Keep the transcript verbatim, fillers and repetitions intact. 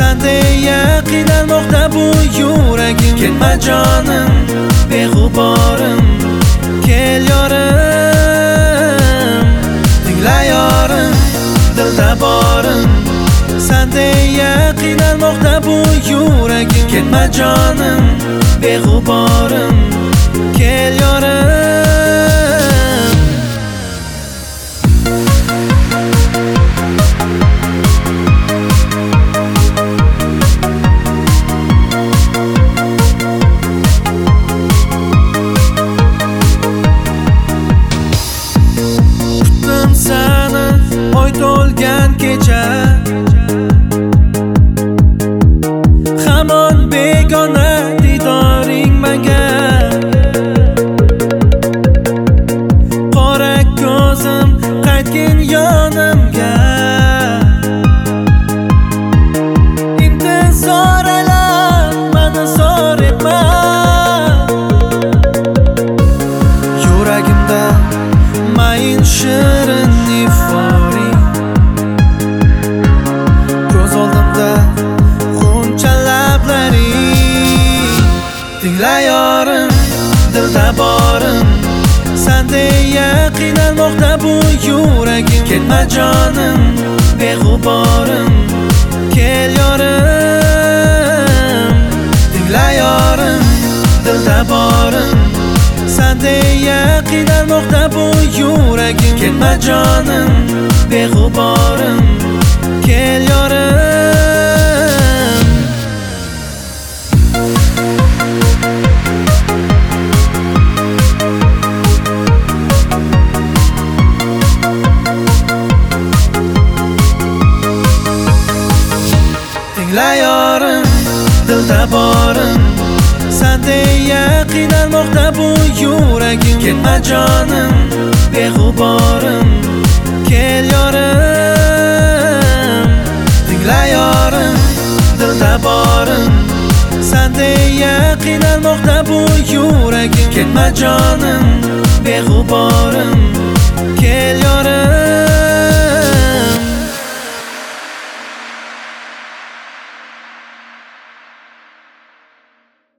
Sendeya qiynalmoqda bu yuragim. Ketma jonim, beg'uborim, kel yorim, tingla yorim, dilda borim. Sendeya qiynalmoqda bu yuragim. Ketma jonim, beg'uborim, kel yorim. Oy to'lgan kecha, hamon begona didoring menga. Qora ko'zim qaytgin yonimga. Intizor ayla, mani zor etma. Yuragimda mayin shirin iforing, ko'z oldimda g'uncha lablaring. Tingla yorim, dilda borim, sendeya qiynalmoqda bu yuragim. Ketma jonim, beg'uborim, kel yorim. Tingla yorim, dilda borim, sendeya qiynalmoqda bu yuragim. Ketma jonim, beg'uborim, kel yorim. Tingla yorim, dilda borim, sendeya qiynalmoqda bu yuragim. Ketma jonim, beg'uborim, kel yorim. Tingla yorim, dilda borim, sendeya qiynalmoqda bu yuragim. Ketma jonim, beg'uborim,